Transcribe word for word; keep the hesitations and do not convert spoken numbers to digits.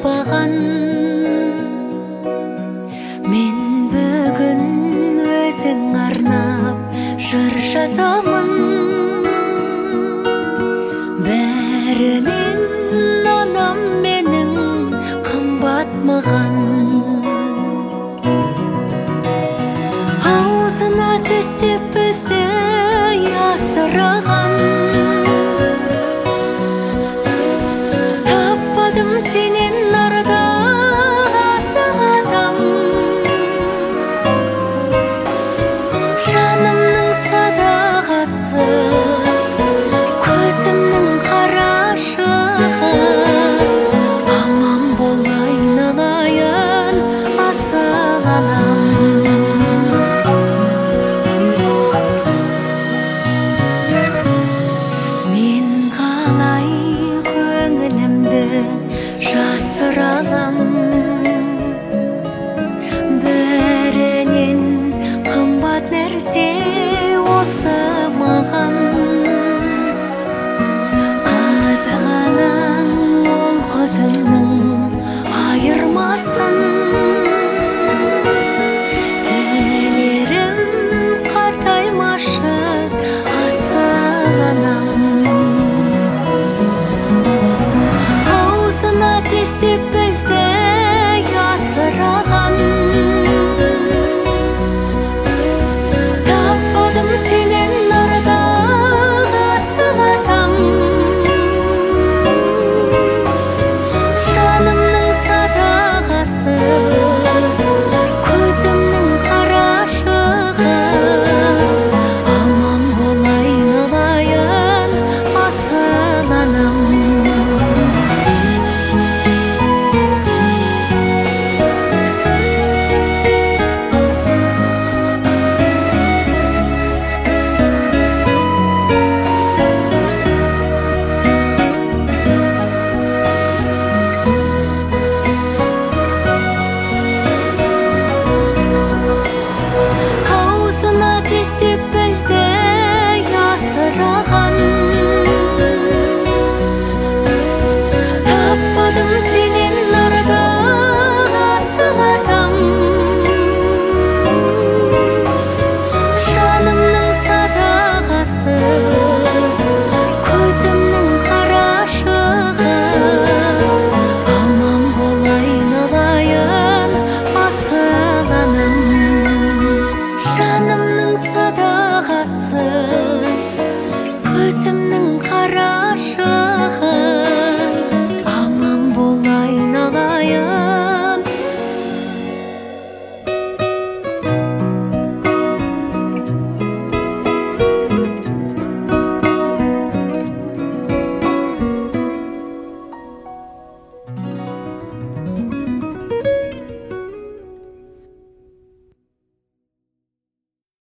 таппаған. Мен бүгін өзің арнап жыр жазамын. Бәрінен анам менің қымбат маған. Аузына тістеп бізді асыраған. Таппадым сенен нарда асыл адам. Жанымның садағасы, көзімнің қарашығы. Аман бол айналайын асыл анам. Мен қалай көңілімді жасыралам. Бәрінен қымбат нәрсе осы маған. Қызғанаң ол көзімнің айырмасын. Тілерім қартаймашы асыл анам. Аузына тістеп бізді асыраған. Таппадым сенен нарда асыл адам. Жанымның садағасы, көзімнің қарашығы. Аман бол айналайын асыл анам. Аузына тістеп бізді асыраған. Таппадым сенен нарда асыл адам. Жанымның садағасы, көзімнің қарашығы. Аман бол айналайын асыл анам. Жанымның садағасы, көзімнің қарашығы.